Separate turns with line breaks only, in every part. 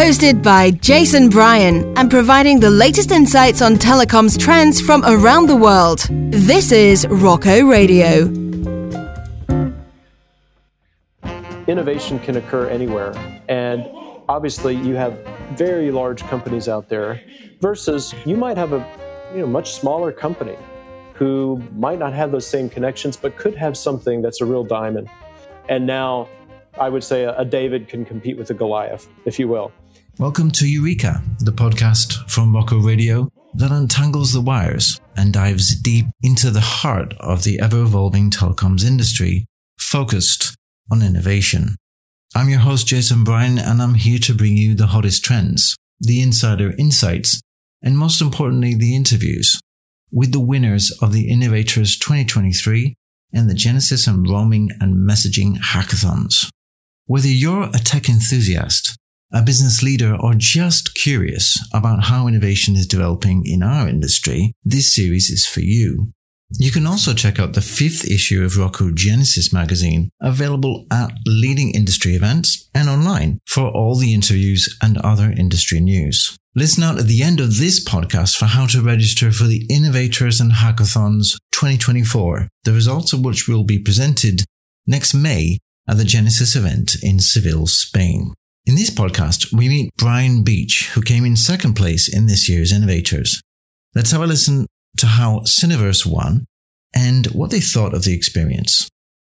Hosted by Jason Bryan and providing the latest insights on telecoms trends from around the world. This is Rocco Radio.
Innovation can occur anywhere, and obviously you have very large companies out there versus you might have a much smaller company who might not have those same connections but could have something that's a real diamond. And now I would say a David can compete with a Goliath, if you will.
Welcome to Eureka, the podcast from Rocco Radio that untangles the wires and dives deep into the heart of the ever-evolving telecoms industry, focused on innovation. I'm your host, Jason Bryan, and I'm here to bring you the hottest trends, the insider insights, and most importantly, the interviews with the winners of the Innovators 2023 and the Genesys and Roaming and Messaging Hackathons. Whether you're a tech enthusiast, a business leader, or just curious about how innovation is developing in our industry, this series is for you. You can also check out the 5th issue of Rocco Genesys magazine, available at leading industry events and online for all the interviews and other industry news. Listen out at the end of this podcast for how to register for the Innovators and Hackathons 2024, the results of which will be presented next May at the Genesys event in Seville, Spain. In this podcast, we meet Brian Beach, who came in second place in this year's Innovators. Let's have a listen to how Syniverse won and what they thought of the experience.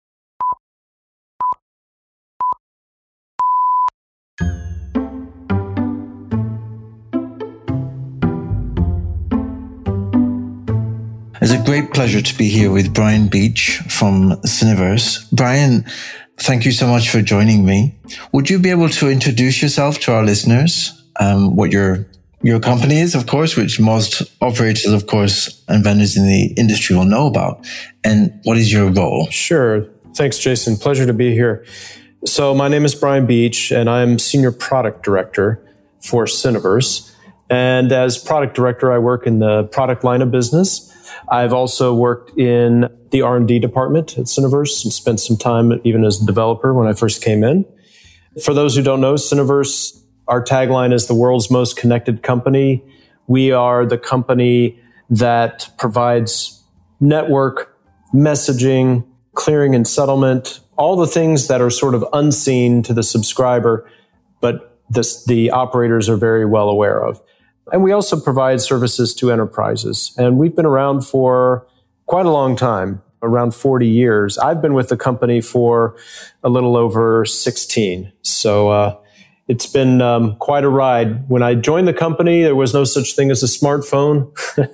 It's a great pleasure to be here with Brian Beach from Syniverse. Brian, thank you so much for joining me. Would you be able to introduce yourself to our listeners? What your company is, of course, which most operators, of course, and vendors in the industry will know about. And what is your role?
Sure. Thanks, Jason. Pleasure to be here. So my name is Brian Beach, and I'm Senior Product Director for Syniverse. And as Product Director, I work in the product line of business. I've also worked in the R&D department at Syniverse and spent some time even as a developer when I first came in. For those who don't know, Syniverse, our tagline is the world's most connected company. We are the company that provides network, messaging, clearing and settlement, all the things that are sort of unseen to the subscriber, but the operators are very well aware of. And we also provide services to enterprises. And we've been around for quite a long time, around 40 years. I've been with the company for a little over 16. So it's been quite a ride. When I joined the company, there was no such thing as a smartphone.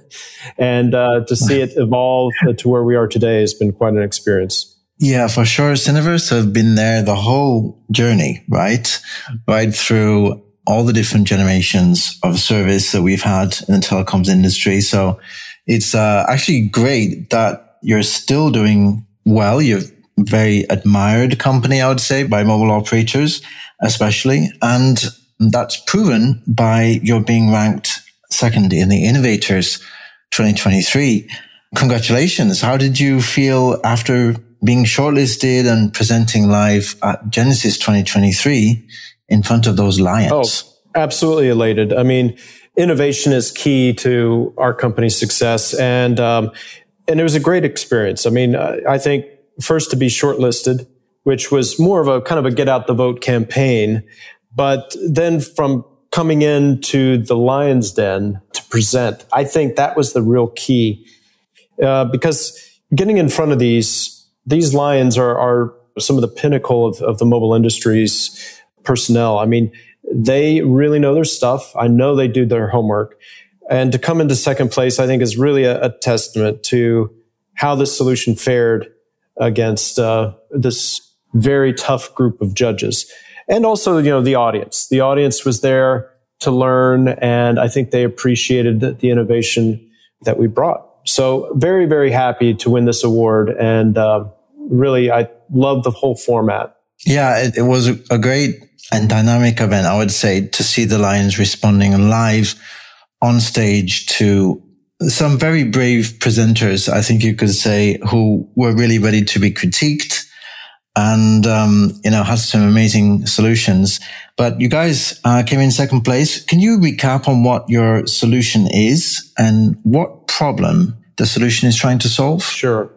And to see it evolve to where we are today has been quite an experience.
Yeah, for sure. Syniverse have been there the whole journey, right? Right through all the different generations of service that we've had in the telecoms industry. So it's actually great that you're still doing well. You're a very admired company, I would say, by mobile operators, especially. And that's proven by your being ranked second in the Innovators 2023. Congratulations. How did you feel after being shortlisted and presenting live at Genesys 2023 in front of those lions?
Oh, absolutely elated. I mean, innovation is key to our company's success. And it was a great experience. I mean, I think first to be shortlisted, which was more of a kind of a get out the vote campaign. But then from coming into the Lion's Den to present, I think that was the real key. Because getting in front of these lions are some of the pinnacle of the mobile industry's personnel. I mean, they really know their stuff. I know they do their homework. And to come into second place, I think is really a testament to how this solution fared against this very tough group of judges. And also, the audience. The audience was there to learn, and I think they appreciated the innovation that we brought. So very, very happy to win this award. And really, I love the whole format.
Yeah, it was a great and dynamic event, I would say, to see the Lions responding live on stage to some very brave presenters, I think you could say, who were really ready to be critiqued and, has some amazing solutions. But you guys came in second place. Can you recap on what your solution is and what problem the solution is trying to solve?
Sure.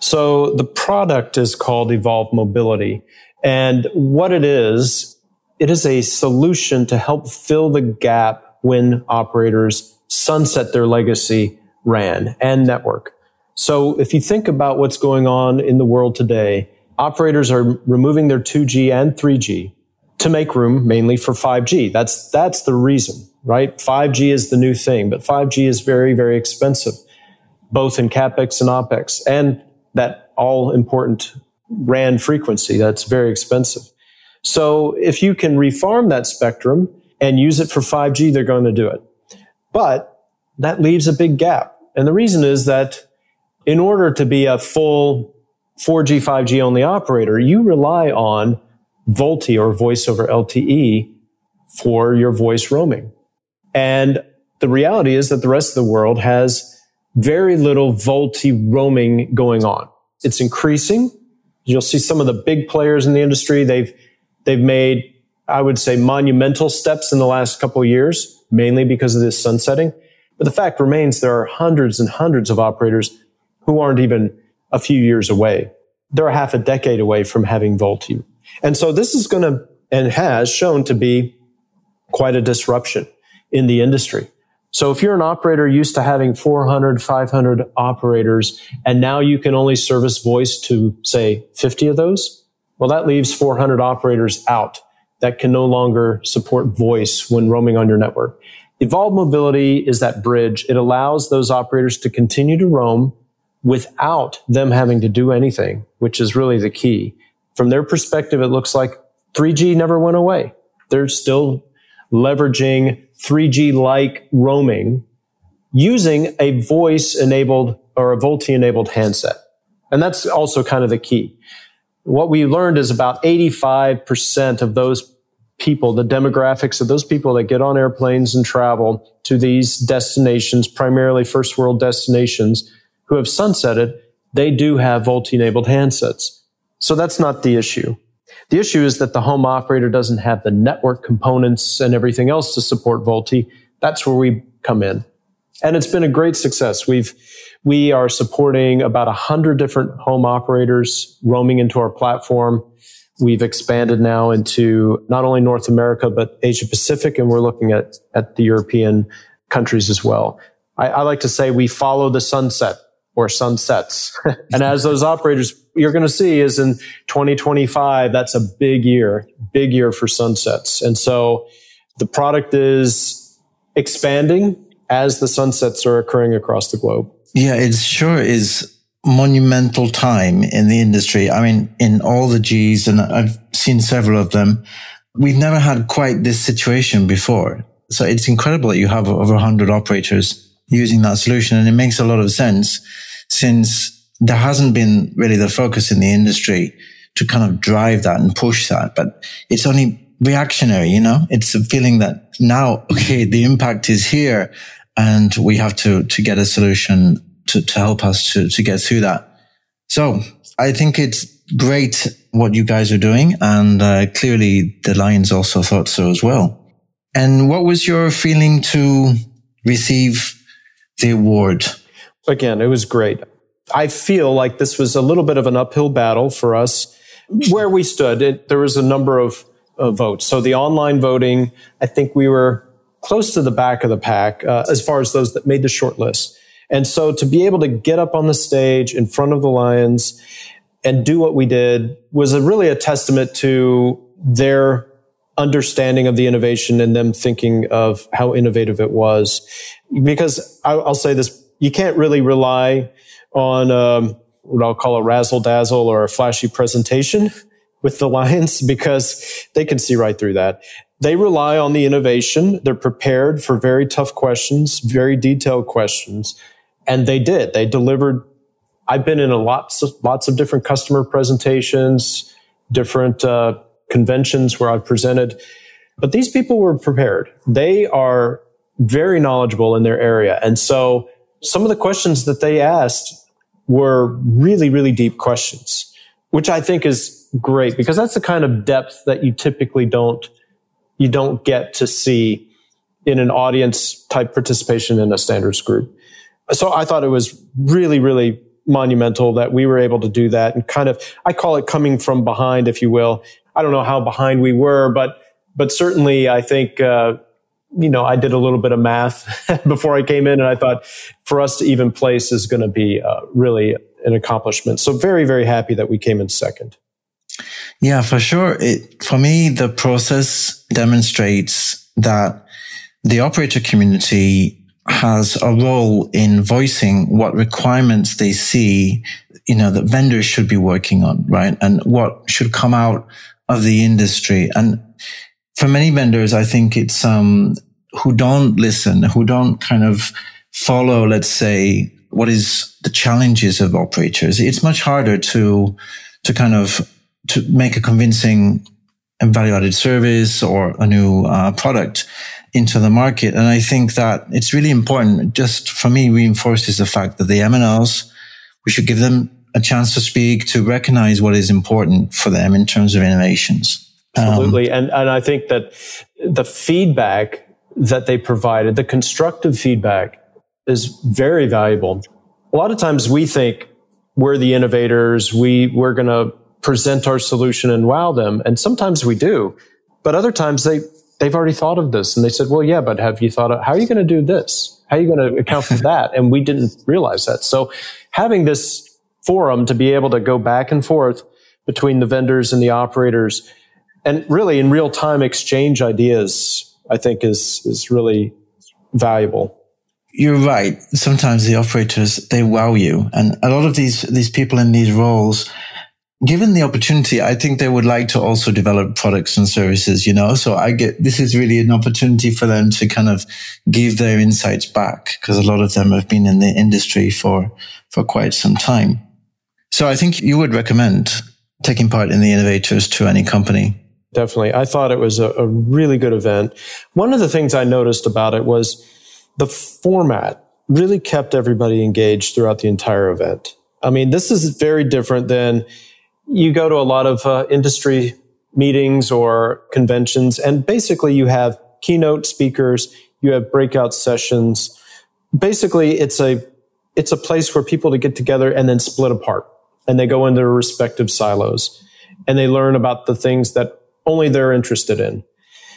So the product is called Evolve Mobility. And what it is a solution to help fill the gap when operators sunset their legacy RAN and network. So if you think about what's going on in the world today, operators are removing their 2G and 3G to make room mainly for 5G. That's the reason, right? 5G is the new thing, but 5G is very, very expensive, both in CapEx and OpEx, and that all important RAN frequency, that's very expensive. So if you can refarm that spectrum and use it for 5G, they're going to do it. But that leaves a big gap. And the reason is that in order to be a full 4G, 5G only operator, you rely on VoLTE or voice over LTE for your voice roaming. And the reality is that the rest of the world has very little VoLTE roaming going on. It's increasing. You'll see some of the big players in the industry. They've made, I would say, monumental steps in the last couple of years, mainly because of this sunsetting. But the fact remains there are hundreds and hundreds of operators who aren't even a few years away. They're a half a decade away from having VoLTE. And so this is going to, and has shown to be, quite a disruption in the industry. So if you're an operator used to having 400, 500 operators, and now you can only service voice to, say, 50 of those, well, that leaves 400 operators out that can no longer support voice when roaming on your network. Evolve Mobility is that bridge. It allows those operators to continue to roam without them having to do anything, which is really the key. From their perspective, it looks like 3G never went away. They're still leveraging 3G-like roaming using a voice-enabled or a VoLTE-enabled handset. And that's also kind of the key. What we learned is about 85% of those people, the demographics of those people that get on airplanes and travel to these destinations, primarily first world destinations, who have sunsetted, they do have VoLTE-enabled handsets. So that's not the issue. The issue is that the home operator doesn't have the network components and everything else to support VoLTE. That's where we come in. And it's been a great success. We are supporting about 100 different home operators roaming into our platform. We've expanded now into not only North America, but Asia Pacific, and we're looking at the European countries as well. I like to say we follow the sunset or sunsets. And as those operators, you're going to see is in 2025, that's a big year for sunsets. And so the product is expanding as the sunsets are occurring across the globe.
Yeah, it sure is monumental time in the industry. I mean, in all the Gs, and I've seen several of them, we've never had quite this situation before. So it's incredible that you have over 100 operators using that solution. And it makes a lot of sense since there hasn't been really the focus in the industry to kind of drive that and push that. But it's only reactionary, it's a feeling that now, okay, the impact is here and we have to get a solution to help us to get through that. So I think it's great what you guys are doing. And clearly the Lions also thought so as well. And what was your feeling to receive the award?
Again, it was great. I feel like this was a little bit of an uphill battle for us. Where we stood, there was a number of votes. So the online voting, I think we were close to the back of the pack as far as those that made the short list. And so to be able to get up on the stage in front of the Lions and do what we did was really a testament to their understanding of the innovation and them thinking of how innovative it was. Because I'll say this, you can't really rely on what I'll call a razzle-dazzle or a flashy presentation with the Lions because they can see right through that. They rely on the innovation. They're prepared for very tough questions, very detailed questions. And they did. They delivered. I've been in lots of different customer presentations, different conventions where I've presented. But these people were prepared. They are very knowledgeable in their area. And so some of the questions that they asked were really, really deep questions, which I think is great because that's the kind of depth that you typically don't get to see in an audience type participation in a standards group. So I thought it was really, really monumental that we were able to do that and kind of, I call it coming from behind, if you will. I don't know how behind we were, but certainly I think, I did a little bit of math before I came in, and I thought for us to even place is going to be really an accomplishment. So very, very happy that we came in second.
Yeah, for sure. For me, the process demonstrates that the operator community has a role in voicing what requirements they see, that vendors should be working on, right? And what should come out of the industry. And for many vendors, I think it's who don't listen, who don't kind of follow, let's say, what is the challenges of operators. It's much harder to make a convincing and value-added service or a new product into the market. And I think that it's really important, just for me, reinforces the fact that the MNOs, we should give them a chance to speak, to recognize what is important for them in terms of innovations.
Absolutely. And I think that the feedback that they provided, the constructive feedback, is very valuable. A lot of times we think we're the innovators, we're going to present our solution and wow them. And sometimes we do. But other times they've already thought of this and they said, well, yeah, but have you thought of how are you going to do this? How are you going to account for that? And we didn't realize that. So having this forum to be able to go back and forth between the vendors and the operators and really in real time exchange ideas, I think is really valuable.
You're right. Sometimes the operators, they wow you. And a lot of these people in these roles, given the opportunity, I think they would like to also develop products and services, So this is really an opportunity for them to kind of give their insights back, because a lot of them have been in the industry for quite some time. So I think you would recommend taking part in the Innovators to any company.
Definitely. I thought it was a really good event. One of the things I noticed about it was the format really kept everybody engaged throughout the entire event. I mean, this is very different than you go to a lot of industry meetings or conventions, and basically you have keynote speakers, you have breakout sessions. Basically, it's a place for people to get together and then split apart, and they go into their respective silos, and they learn about the things that only they're interested in.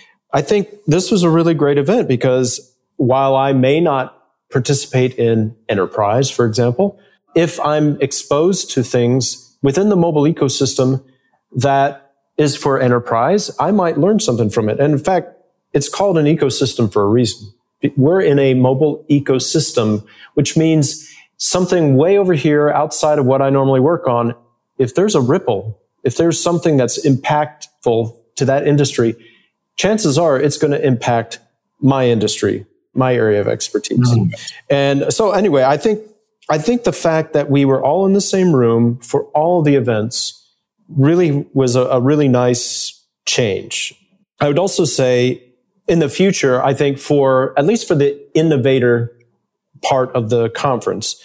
I think this was a really great event because while I may not participate in enterprise, for example, if I'm exposed to things within the mobile ecosystem that is for enterprise, I might learn something from it. And in fact, it's called an ecosystem for a reason. We're in a mobile ecosystem, which means something way over here outside of what I normally work on. If there's a ripple, if there's something that's impactful to that industry, chances are it's going to impact my industry, my area of expertise. Mm-hmm. And so anyway, I think the fact that we were all in the same room for all of the events really was a really nice change. I would also say in the future, I think at least for the innovator part of the conference,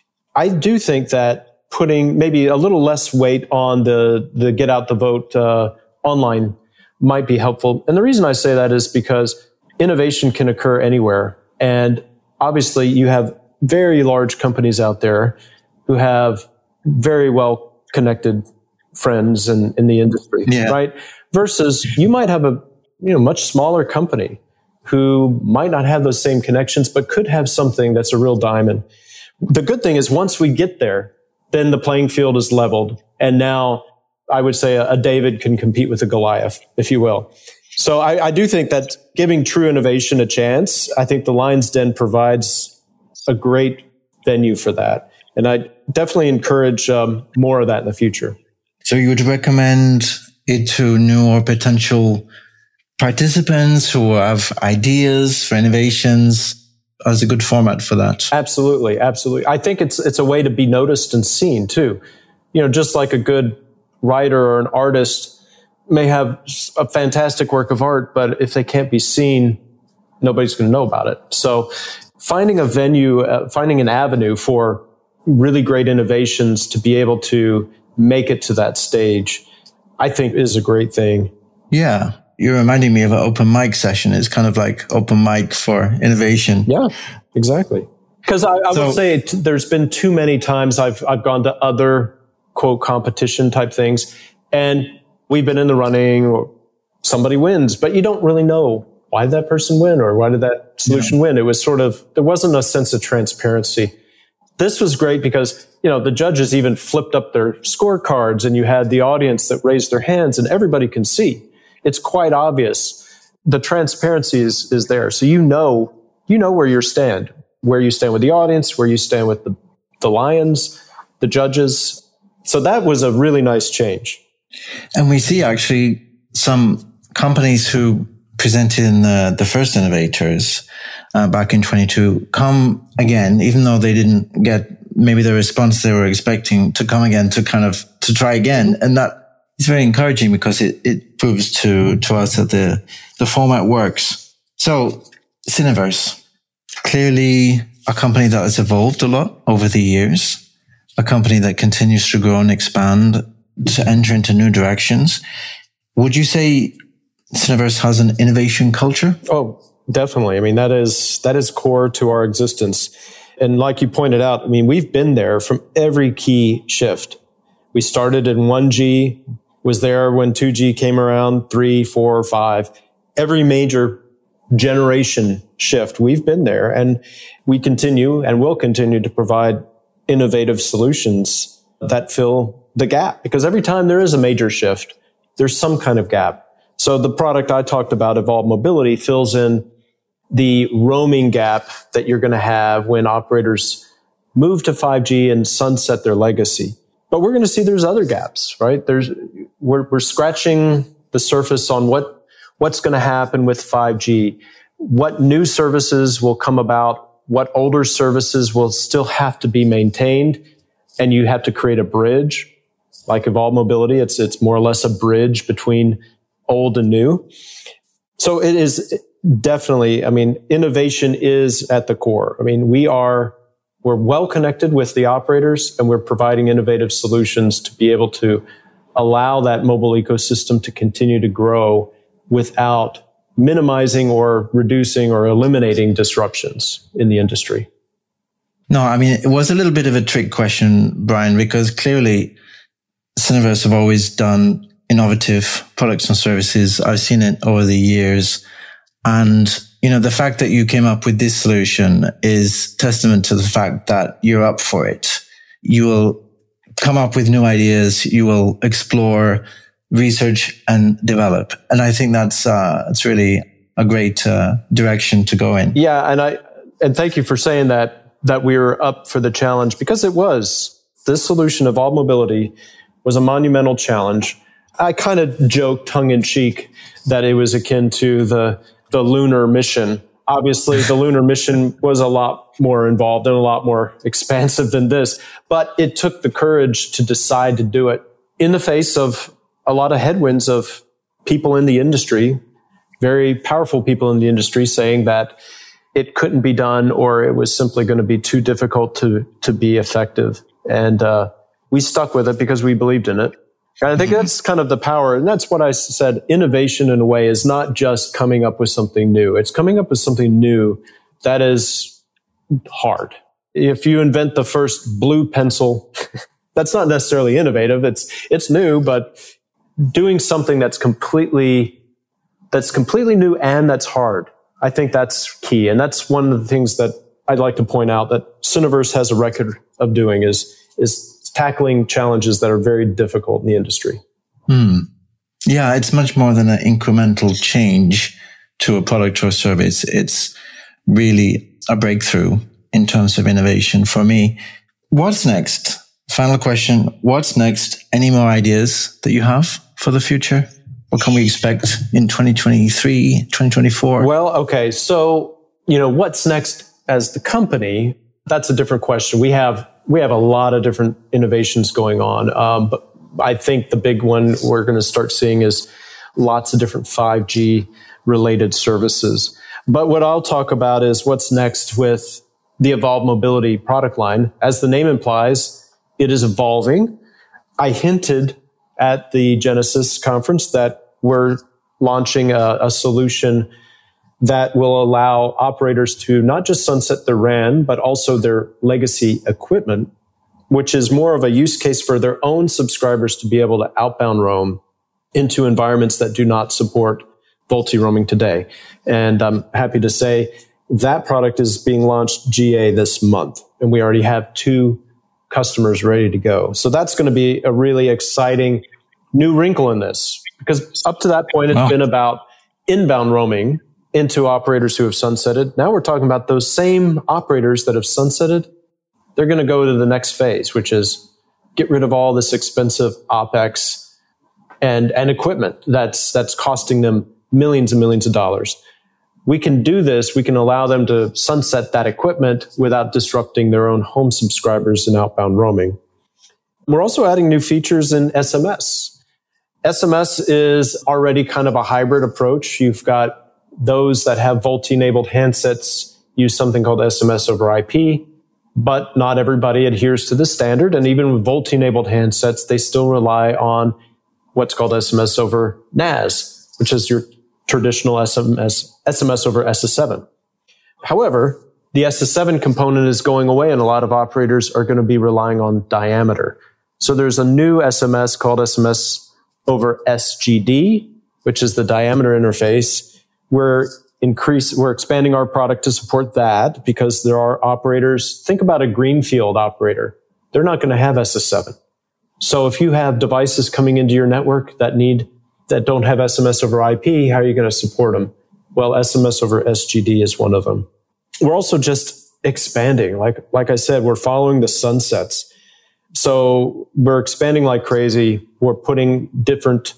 I do think that putting maybe a little less weight on the get out the vote online might be helpful. And the reason I say that is because innovation can occur anywhere. And obviously you have very large companies out there who have very well connected friends in the industry, right? Versus you might have a much smaller company who might not have those same connections, but could have something that's a real diamond. The good thing is once we get there, then the playing field is leveled. And now I would say a David can compete with a Goliath, if you will. So I do think that giving true innovation a chance, I think the Lions Den provides a great venue for that. And I definitely encourage more of that in the future.
So you would recommend it to new or potential participants who have ideas for innovations as a good format for that?
Absolutely. Absolutely. I think it's a way to be noticed and seen too. Just like a good writer or an artist may have a fantastic work of art, but if they can't be seen, nobody's going to know about it. So finding a venue, finding an avenue for really great innovations to be able to make it to that stage I think is a great thing.
Yeah. You're reminding me of an open mic session. It's kind of like open mic for innovation.
Yeah, exactly. Because I will say there's been too many times I've gone to other, quote, competition type things, and we've been in the running, or somebody wins, but you don't really know why did that person win or why did that solution win. It was there wasn't a sense of transparency. This was great because, the judges even flipped up their scorecards, and you had the audience that raised their hands, and everybody can see. It's quite obvious. The transparency is there. So you know where you stand with the audience, where you stand with the Lions, the judges. So that was a really nice change.
And we see actually some companies who presented in the first Innovators back in 22 come again, even though they didn't get maybe the response they were expecting, to come again to try again. And that is very encouraging because it proves to us that the format works. So Syniverse, clearly a company that has evolved a lot over the years, a company that continues to grow and expand, to enter into new directions. Would you say Syniverse has an innovation culture?
Oh, definitely. I mean, that is core to our existence. And like you pointed out, I mean, we've been there from every key shift. We started in 1G, was there when 2G came around, 3, 4, 5. Every major generation shift, we've been there, and we continue and will continue to provide innovative solutions that fill the gap. Because every time there is a major shift, there's some kind of gap. So the product I talked about, Evolved Mobility, fills in the roaming gap that you're going to have when operators move to 5G and sunset their legacy. But we're going to see there's other gaps, right? We're scratching the surface on what's going to happen with 5G, what new services will come about, what older services will still have to be maintained, and you have to create a bridge. Like Evolved Mobility, it's more or less a bridge between old and new. So it is definitely, I mean, innovation is at the core. I mean, we're well connected with the operators, and we're providing innovative solutions to be able to allow that mobile ecosystem to continue to grow without minimizing or reducing or eliminating disruptions in the industry.
No, I mean, it was a little bit of a trick question, Brian, because clearly Syniverse have always done innovative products and services. I've seen it over the years. And, the fact that you came up with this solution is testament to the fact that you're up for it. You will come up with new ideas. You will explore, research, and develop. And I think it's really a great direction to go in.
Yeah. And thank you for saying that we were up for the challenge, because it was. This solution, Evolved Mobility, was a monumental challenge. I kind of joked tongue in cheek that it was akin to the lunar mission. Obviously, the lunar mission was a lot more involved and a lot more expansive than this, but it took the courage to decide to do it in the face of a lot of headwinds of people in the industry, very powerful people in the industry, saying that it couldn't be done or it was simply going to be too difficult to be effective. And we stuck with it because we believed in it. And I think that's kind of the power. And that's what I said. Innovation, in a way, is not just coming up with something new. It's coming up with something new that is hard. If you invent the first blue pencil, that's not necessarily innovative. It's new, but doing something that's completely new and that's hard, I think that's key. And that's one of the things that I'd like to point out that Syniverse has a record of doing is tackling challenges that are very difficult in the industry.
Yeah, it's much more than an incremental change to a product or service. It's really a breakthrough in terms of innovation for me. What's next? Final question. What's next? Any more ideas that you have for the future? What can we expect in 2023, 2024?
Well, okay. So, what's next as the company? That's a different question. We have a lot of different innovations going on. But I think the big one we're going to start seeing is lots of different 5G related services. But what I'll talk about is what's next with the Evolved Mobility product line. As the name implies, it is evolving. I hinted at the Genesis conference that we're launching a solution that will allow operators to not just sunset their RAN, but also their legacy equipment, which is more of a use case for their own subscribers to be able to outbound roam into environments that do not support VoLTE roaming today. And I'm happy to say that product is being launched GA this month, and we already have 2 customers ready to go. So that's going to be a really exciting new wrinkle in this, because up to that point, it's been about inbound roaming into operators who have sunsetted. Now we're talking about those same operators that have sunsetted. They're going to go to the next phase, which is get rid of all this expensive OpEx and equipment that's costing them millions and millions of dollars. We can do this. We can allow them to sunset that equipment without disrupting their own home subscribers in outbound roaming. We're also adding new features in SMS. SMS is already kind of a hybrid approach. You've got those that have VoLTE-enabled handsets use something called SMS over IP, but not everybody adheres to the standard. And even with VoLTE-enabled handsets, they still rely on what's called SMS over NAS, which is your traditional SMS over SS7. However, the SS7 component is going away, and a lot of operators are going to be relying on diameter. So there's a new SMS called SMS over SGD, which is the diameter interface. We're expanding our product to support that, because there are operators. Think about a greenfield operator. They're not going to have SS7. So if you have devices coming into your network that don't have SMS over IP, how are you going to support them? Well, SMS over SGD is one of them. We're also just expanding. Like I said, we're following the sunsets. So we're expanding like crazy. We're putting different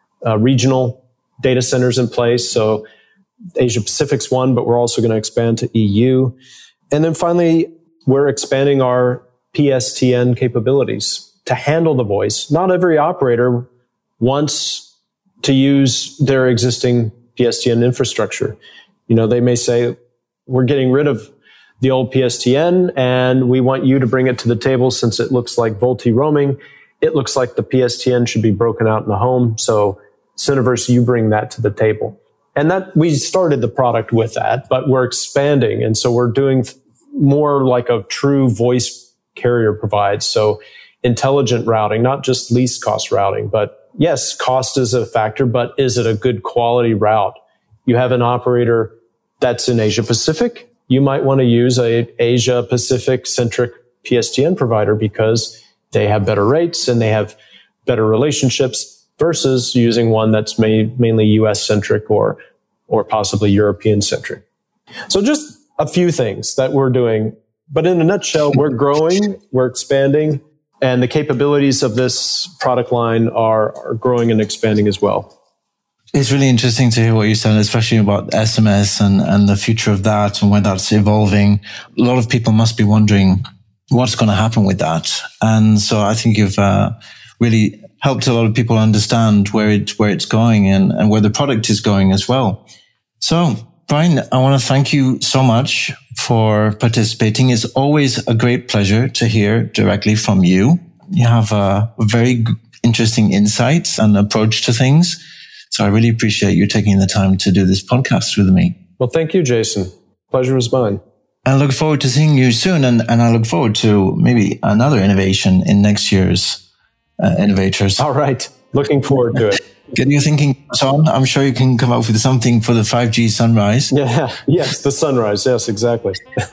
regional data centers in place. So Asia Pacific's one, but we're also going to expand to EU. And then finally, we're expanding our PSTN capabilities to handle the voice. Not every operator wants to use their existing PSTN infrastructure. They may say, we're getting rid of the old PSTN and we want you to bring it to the table since it looks like VoLTE roaming. It looks like the PSTN should be broken out in the home. So Syniverse, you bring that to the table. And that we started the product with that, but we're expanding. And so we're doing more like a true voice carrier provides. So intelligent routing, not just least cost routing, but yes, cost is a factor, but is it a good quality route? You have an operator that's in Asia Pacific. You might want to use a Asia Pacific centric PSTN provider because they have better rates and they have better relationships versus using one that's mainly US centric or possibly European centric. So just a few things that we're doing, but in a nutshell, we're growing, we're expanding, and the capabilities of this product line are growing and expanding as well.
It's really interesting to hear what you said, especially about SMS and the future of that and where that's evolving. A lot of people must be wondering what's going to happen with that. And so I think you've really helped a lot of people understand where it's going and where the product is going as well. So, Brian, I want to thank you so much for participating. It's always a great pleasure to hear directly from you. You have a very interesting insights and approach to things. So I really appreciate you taking the time to do this podcast with me.
Well, thank you, Jason. Pleasure was mine.
I look forward to seeing you soon. And I look forward to maybe another innovation in next year's Innovators.
All right. Looking forward to it.
Get your thinking on. I'm sure you can come up with something for the 5G sunrise.
Yeah. Yes, the sunrise. Yes, exactly.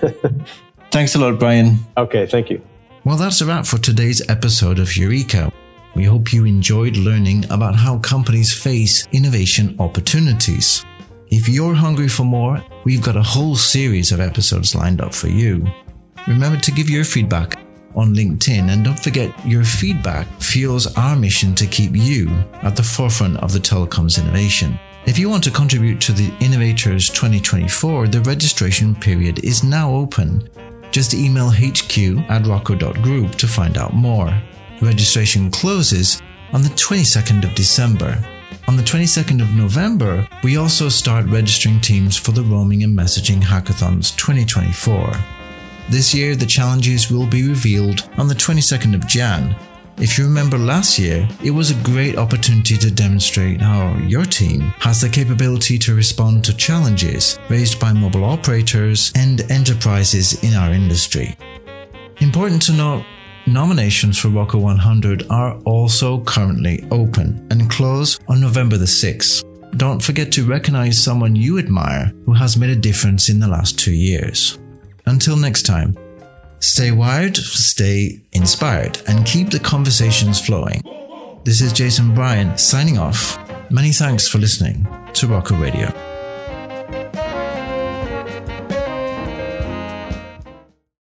Thanks a lot, Brian.
Okay, thank you.
Well, that's a wrap for today's episode of Eureka. We hope you enjoyed learning about how companies face innovation opportunities. If you're hungry for more, we've got a whole series of episodes lined up for you. Remember to give your feedback on LinkedIn, and don't forget, your feedback fuels our mission to keep you at the forefront of the telecoms innovation. If you want to contribute to the Innovators 2024, the registration period is now open. Just email hq@rocco.group to find out more. Registration closes on the 22nd of December. On the 22nd of November, we also start registering teams for the Roaming and Messaging Hackathons 2024. This year, the challenges will be revealed on the 22nd of Jan. If you remember last year, it was a great opportunity to demonstrate how your team has the capability to respond to challenges raised by mobile operators and enterprises in our industry. Important to note, nominations for Rocko 100 are also currently open and close on November the 6th. Don't forget to recognize someone you admire who has made a difference in the last 2 years. Until next time, stay wired, stay inspired, and keep the conversations flowing. This is Jason Bryan signing off. Many thanks for listening to Rocko Radio.